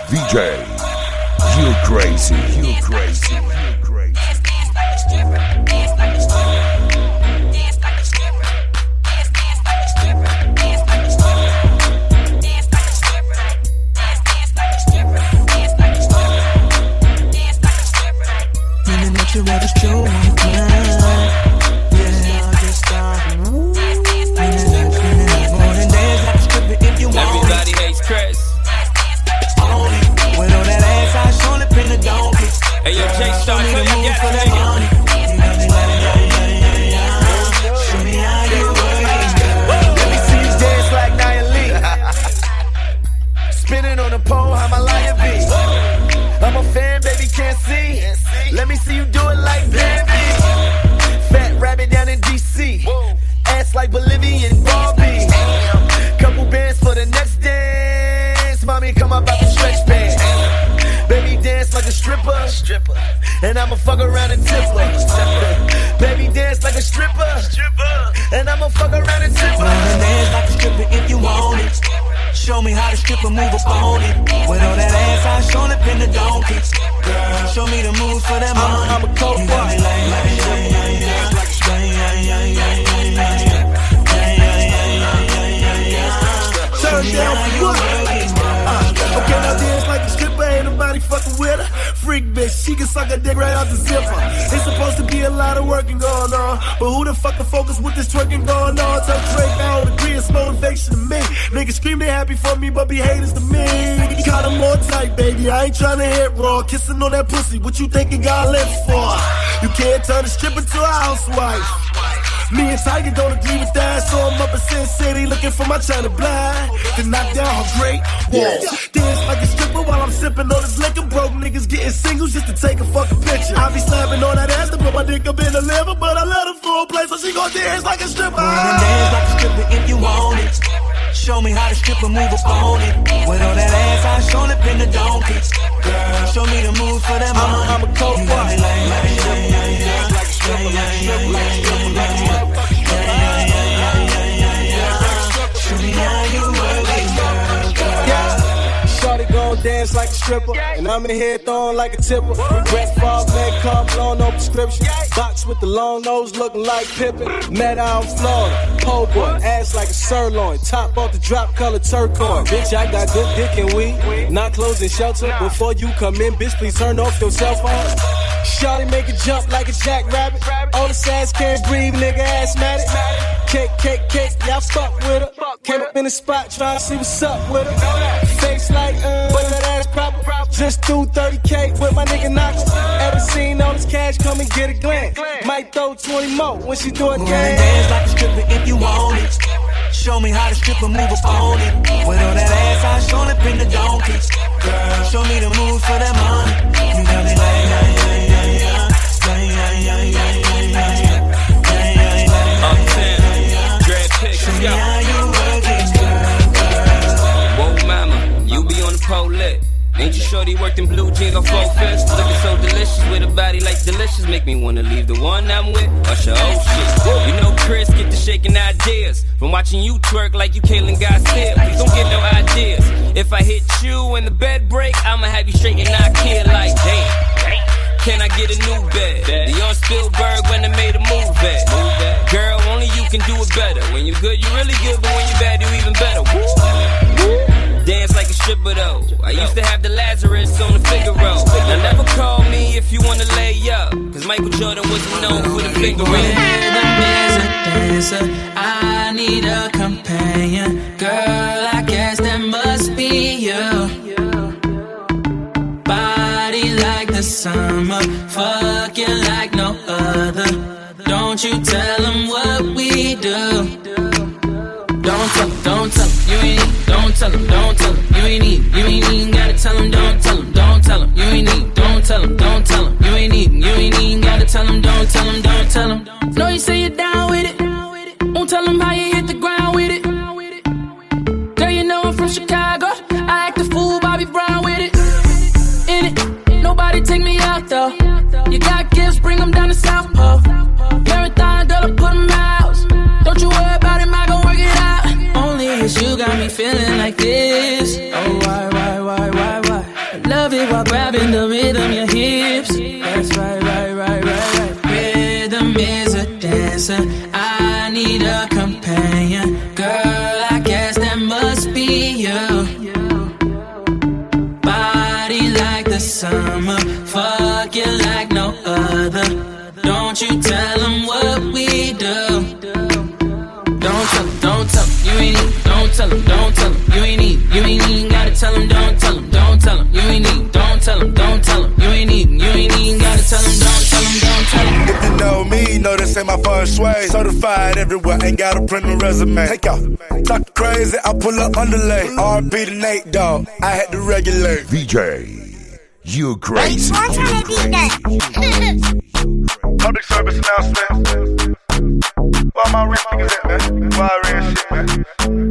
VJ, you crazy, you crazy, you crazy. You rather show me everybody hates Chris. With all that ass, I shoulda been a donkey. Hey yo, Jay Star, show me the move for that money. Show me how you work. Let me see you dance like Nia Lee. Spinning on the pole, how my lion be. I'm a fan, baby, can't see. Let me see you do it like Bambi. Fat rabbit down in DC. Ass like Bolivian Barbie. Couple bands for the next dance. Mommy, come up out the stretch band. Baby, dance like a stripper. And I'ma fuck around and tip her. Baby, dance like a stripper. And I'ma fuck around and tip her. Dance like a stripper if you want it. Show me how the stripper move up on it. With all that ass, I shoulda been a donkey. Girl, show me the moves for that money. I'm a cold boy. Turn down for what? Okay, now dance like a stripper, ain't nobody fucking with her. Freak bitch, she can suck a dick right out the zipper. It's supposed to be a lot of working going on, but who the fuck can focus with this twerking going on? Tell Drake I don't agree, it's motivation to me. Niggas scream they happy for me, but be haters to me. Got them more tight, baby, I ain't tryna hit raw. Kissing on that pussy, what you think you got lips for? You can't turn a stripper to a housewife. Me and Tiger don't agree with that, so I'm up in Sin City looking for my China blind to knock down her great walls. Dance like a stripper while I'm sipping on this liquor. Broke niggas getting singles just to take a fucking picture. I be slapping on that ass to put my dick up in the liver, but I let her full play, so she gon' dance like a stripper. Dance like a stripper if you want it. Show me how the stripper move up on it. With all that ass, I shoulda been a donkey. Girl, show me the moves for that money. I'm a cold boy. Show me how you work it, girl. Shorty gon' dance like a stripper, and I'm in here throwing like a tipper. Breath fall, man, car blown, no prescription. Box with the long nose looking like Pippin. Met out in Florida, pole boy, ass like a sirloin. Top off the drop color turquoise. Bitch, I got good dick and weed. Not closing shelter. Before you come in, bitch, please turn off your cell phone. Shorty make it jump like a jackrabbit. All the sass can't breathe, nigga asthmatic. Cake, y'all fuck with her. Came up in the spot trying to see what's up with her. Face like, but that ass proper. Just threw 30K with my nigga Knox. Ever seen all this cash, come and get a glance. Might throw 20 more when she do it again. Dance like a stripper if you want it. Show me how the stripper move up on it. With all that ass, I shoulda been the donkey. Girl, show me the moves for that money. You got me like, Uptown, dread pics, show me how you work it, girl. Whoa, mama, you be on the pole lit. Ain't you shorty worked in blue jeans on 4 fists? Looking so delicious with a body like delicious. Make me wanna leave the one I'm with. Usher, oh shit. You know Chris get to shaking ideas from watching you twerk like you Kaylin Garcia. Please don't get no ideas. If I hit you and the bed break, I'ma have you straight and knock here like damn. Can I get a new bed? Deion Spielberg when I made a move at. Girl, only you can do it better. When you're good, you're really good, but when you're bad, you're even better. Woo. Dance like a stripper though. I used to have the Lazarus on the Figaro. Now never call me if you wanna lay up, cause Michael Jordan wasn't known for the figure Dancer, I need a companion. Girl, I guess that must be you. Body like the summer, fucking like no other. Don't you tell them what we do. Don't tell them, you ain't need, don't tell them, you ain't even gotta tell them, don't tell them, you ain't need, don't tell them, you ain't even gotta tell them, don't tell them. Know you say you're down with it, won't tell them how you hit the ground with it. Girl, you know I'm from Chicago, I act a fool, Bobby Brown with it. In it, nobody take me out though. You got gifts, bring them down to South Pole. Marathon, girl, I put them out. Don't you worry about it, I gon' work it out. Only it's you got me feeling like this. Oh, why? this summer. Fuck you like no other. Don't you tell them what we do. Don't tell them, don't tell them, you ain't even, don't tell them, don't tell them, you ain't even gotta tell them, don't tell them, don't tell them, you ain't even, don't tell them, don't tell them, you ain't even gotta tell them, don't tell them, don't tell them. If you know me, know this ain't my first way. Certified everywhere, ain't gotta print a resume. Take out, talk crazy, I pull up underlay. R.B. to Nate, dog, I had to regulate. VJ, you crazy. Public service announcement. Why my rich niggas at, man? Why real shit, man?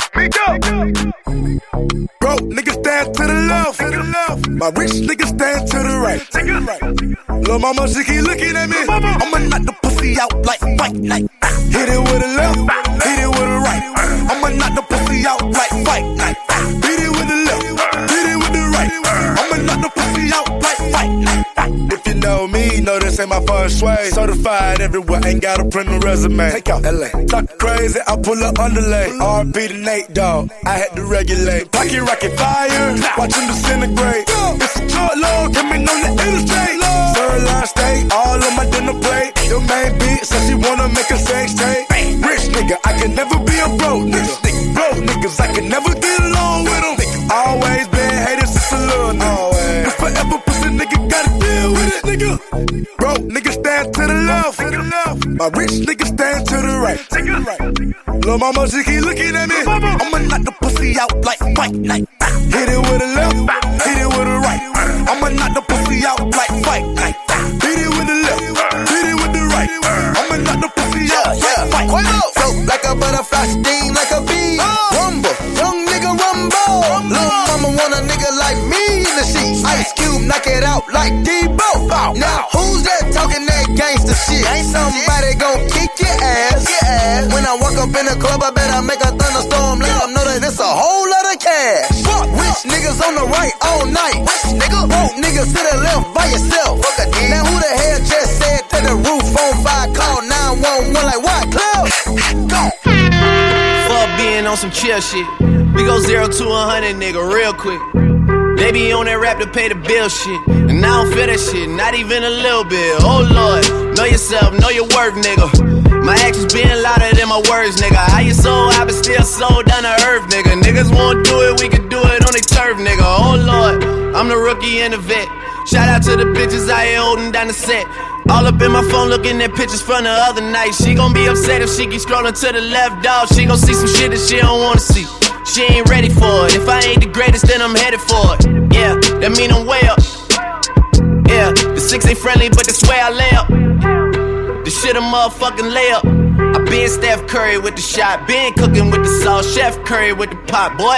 Miko! Bro, niggas stand to the left. My rich niggas stand to the right. Lil' mama, she keep looking at me. I'ma knock the pussy out like fight night. Hit it with the left, hit it with the right. I'ma knock the pussy out like fight night. Hit it with the left, hit it with the right. I'ma knock the pussy out like fight night. If you know me, know this ain't my first way. Certified everywhere, ain't gotta print a resume. Take out LA. Talk crazy, I pull up underlay. R.B. to Nate, dog, I had to regulate. Pocket rocket fire, watch him disintegrate. It's a short load, coming on the interstate. Third line state, all on my dinner plate. Your main beat says she wanna make a sex tape. Rich nigga, I can never be a broke nigga. Broke niggas, I can never get along with them. Always been hated since a little nigga. If forever pussy nigga gotta deal with it, nigga. Broke niggas stand to the left. My rich niggas stand to the right. Lil' mama, she keep looking at me. I'ma knock the pussy out like fight night. Hit it with the left, hit it with the right. I'ma knock the pussy out like fight night. Hit it with the left, hit it with the right. I'ma knock the pussy out like fight night. Float like a butterfly, sting like a bee. Rumble, young nigga rumble. Lil' mama want a nigga like me in the sheets. Ice Cube, knock it out like Debo. Now who's that talking that gangsta shit? Ain't somebody gon' kick your ass. When I walk up in the club, I better make a thunderstorm. Let them know that it's a whole lot of cash. Fuck rich niggas on the right all night. Broke niggas to the left by yourself. Now who the hell just said to the roof on fire? Call 911 like what? Cloud? Fuck being on some chill shit. We go 0 to 100, nigga, real quick. They be on that rap to pay the bill shit. And I don't feel that shit, not even a little bit. Oh Lord, know yourself, know your worth, nigga. My actions being louder than my words, nigga. How you so high but still so down to earth, nigga. Niggas won't do it, we can do it on their turf, nigga. Oh Lord, I'm the rookie and the vet. Shout out to the bitches out here holding down the set. All up in my phone looking at pictures from the other night. She gon' be upset if she keep scrolling to the left, dog. She gon' see some shit that she don't wanna see. She ain't ready for it. If I ain't the greatest, then I'm headed for it. Yeah, that mean I'm way up. Yeah, the 6 ain't friendly, but that's where I lay up. The shit a motherfucking layup. I been Steph Curry with the shot, been cooking with the sauce, Chef Curry with the pot, boy.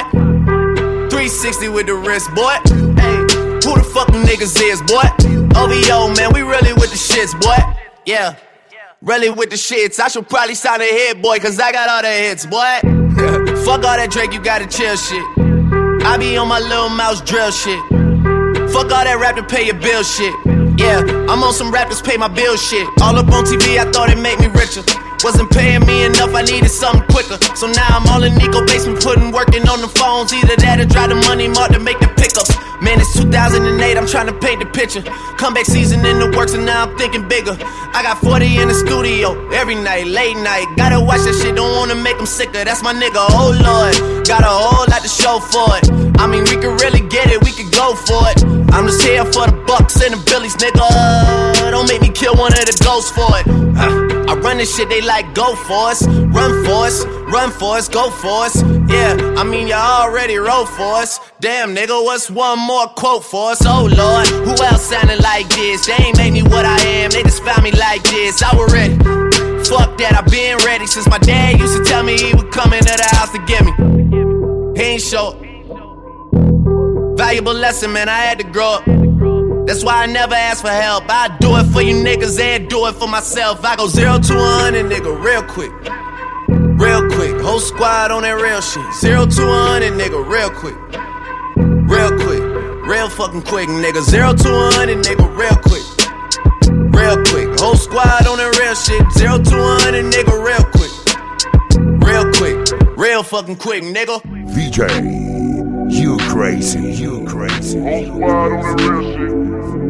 360 with the wrist, boy. Hey, who the fuck them niggas is, boy? OVO, man, we really with the shits, boy. Yeah, really with the shits. I should probably sign a hit, boy, cause I got all the hits, boy. Fuck all that Drake, you gotta chill shit. I be on my little mouse drill shit. Fuck all that rap to pay your bill shit. Yeah, I'm on some rappers pay my bill shit. All up on TV, I thought it made me richer. Wasn't paying me enough, I needed something quicker. So now I'm all in Nico basement, working on the phones. Either that or drive the money mark to make the pickups. Man, it's 2008, I'm trying to paint the picture. Comeback season in the works and now I'm thinking bigger. I got 40 in the studio, every night, late night. Gotta watch that shit, don't wanna make them sicker. That's my nigga, oh Lord. Got a whole lot to show for it. I mean, we could really get it, we could go for it. I'm just here for the bucks and the billies, nigga. Don't make me kill one of the ghosts for it. I run this shit, they like go for us. Run for us, run for us, go for us. Yeah, I mean, you already wrote for us. Damn, nigga, what's one more quote for us? Oh Lord, who else sounded like this? They ain't made me what I am, they just found me like this. I was ready. Fuck that, I been ready since my dad used to tell me he would come into the house to get me. He ain't show up. Valuable lesson, man, I had to grow up. That's why I never ask for help. I do it for you niggas and do it for myself. I go 0 to 100, nigga, real quick. Real quick, whole squad on that real shit. 0 to 100, nigga, real quick. Real quick, real fucking quick, nigga. 0 to 100, nigga, real quick. Real quick, whole squad on that real shit. 0 to 100, nigga, real quick. Real quick, real fucking quick, nigga. VJ, You crazy, you crazy. Whole squad on that real shit.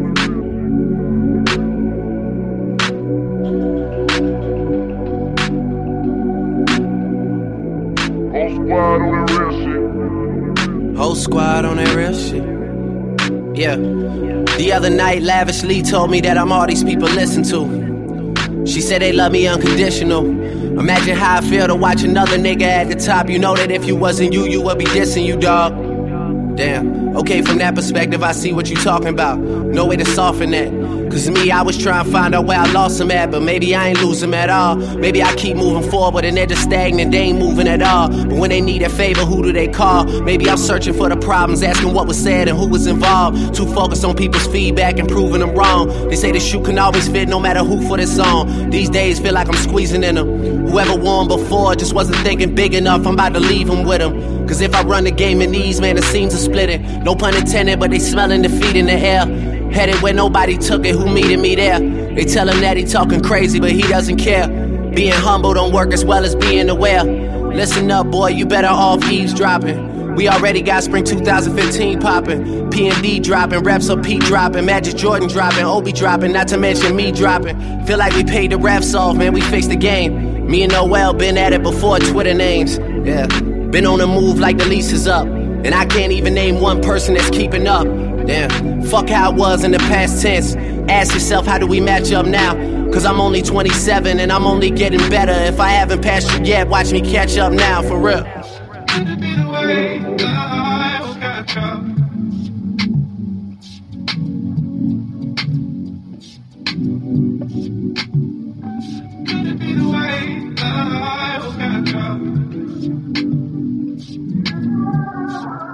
Whole squad on that real shit. Yeah. The other night, Lavishly told me that I'm all these people listen to. She said they love me unconditional. Imagine how I feel to watch another nigga at the top. You know that if you wasn't you, you would be dissing you, dog. Damn. Okay, from that perspective, I see what you talking about. No way to soften that. Cause me, I was trying to find out where I lost him at, but maybe I ain't lose him at all. Maybe I keep moving forward and they're just stagnant, they ain't moving at all. But when they need a favor, who do they call? Maybe I'm searching for the problems, asking what was said and who was involved. Too focused on people's feedback and proving them wrong. They say the shoe can always fit no matter who for this song. These days feel like I'm squeezing in them. Whoever won before just wasn't thinking big enough, I'm about to leave them with them. Cause if I run the game in these, man, the seams are splitting. No pun intended, but they smelling defeat in the air. Headed where nobody took it, who meeted me there? They tell him that he talking crazy, but he doesn't care. Being humble don't work as well as being aware. Listen up, boy, you better off eavesdropping. We already got spring 2015 popping. P&D dropping, Reps up Pete dropping, Magic Jordan dropping, Obi dropping, not to mention me dropping. Feel like we paid the refs off, man, we fixed the game. Me and Noel been at it before Twitter names. Yeah, been on the move like the lease is up. And I can't even name one person that's keeping up. Damn, fuck how it was in the past tense. Ask yourself, how do we match up now? Cause I'm only 27 and I'm only getting better. If I haven't passed you yet, watch me catch up now, for real. Could it be the way life got you? Could it be the way life got you?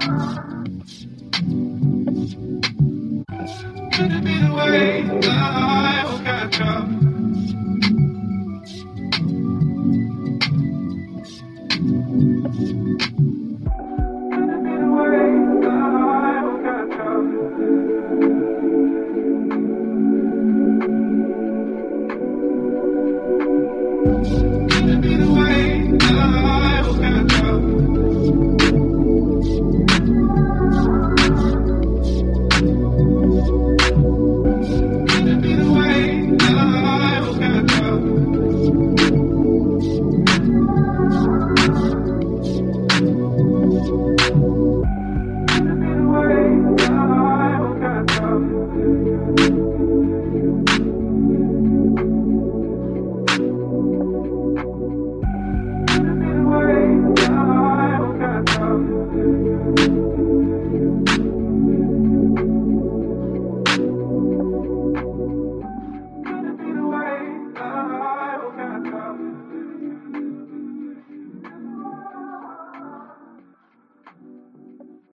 Could it be the way life